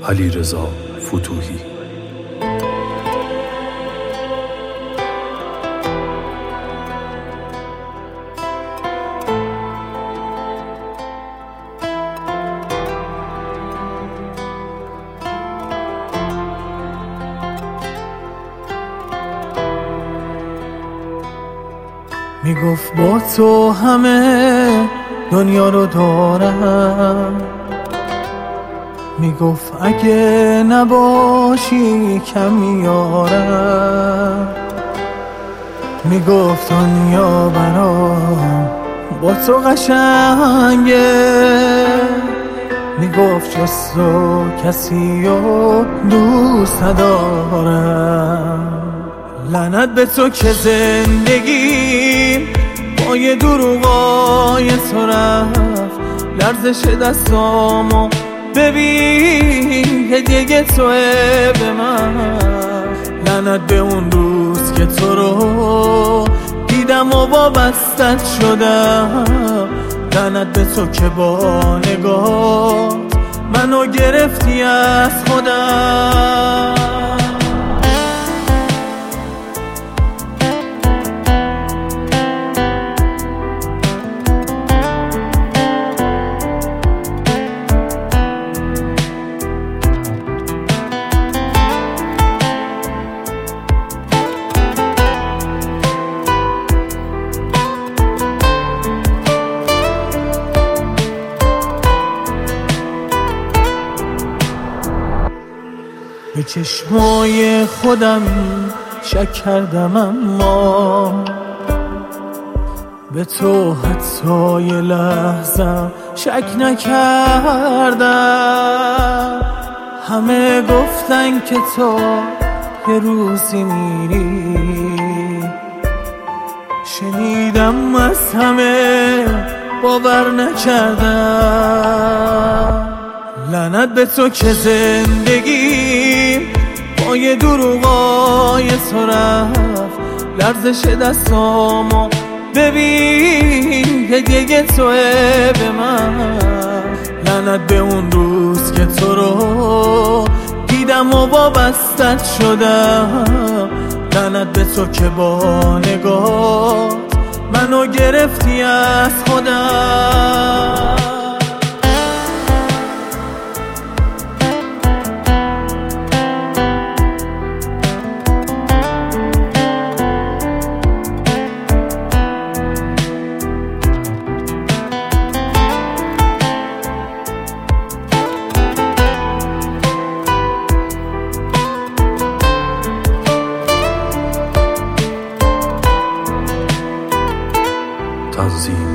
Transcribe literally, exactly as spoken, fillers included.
علیرضا فتوحی. میگفت با تو همه دنیا رو دارم، میگفت اگه نباشی کم میارم، میگفت دنیا برام با تو قشنگه، میگفت جز تو کسی رو دوست ندارم. لعنت به تو که زندگی با یه دروغای تو رفت، لرزش دستامو ببین هدیه توه به من. لعنت به اون روز که تو رو دیدم و وابستت شدم، لعنت به تو که با نگاه منو گرفتی از خودم. به چشمای خودم شک کردم اما به تو حتی یه لحظه شک نکردم. همه گفتن که تو یه روزی میری، شنیدم از همه باور نکردم. لعنت به تو که زندگی با یه دروغای تو رفت، لرزش دستامو ببین هدیه توه به من. لعنت به اون روز که تو رو دیدم و وابستت شدم، لعنت به تو که با نگاه منو گرفتی از خودم. تنظیم